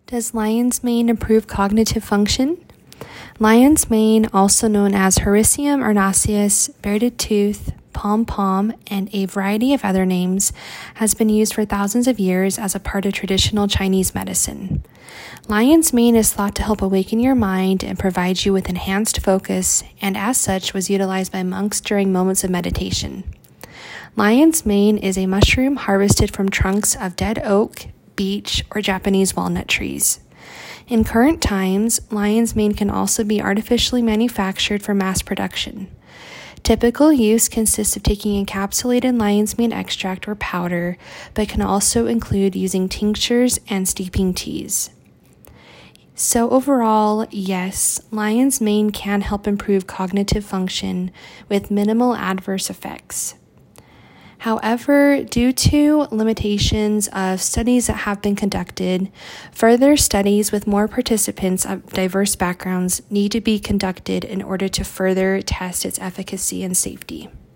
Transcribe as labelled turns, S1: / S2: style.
S1: Does lion's mane improve cognitive function? Lion's mane, also known as Hericium erinaceus, bearded tooth, pom-pom, and a variety of other names, has been used for thousands of years as a part of traditional Chinese medicine. Lion's mane is thought to help awaken your mind and provide you with enhanced focus, and as such was utilized by monks during moments of meditation. Lion's mane is a mushroom harvested from trunks of dead oak, beech, or Japanese walnut trees. In current times, lion's mane can also be artificially manufactured for mass production. Typical use consists of taking encapsulated lion's mane extract or powder, but can also include using tinctures and steeping teas. So overall, yes, lion's mane can help improve cognitive function with minimal adverse effects. However, due to limitations of studies that have been conducted, further studies with more participants of diverse backgrounds need to be conducted in order to further test its efficacy and safety.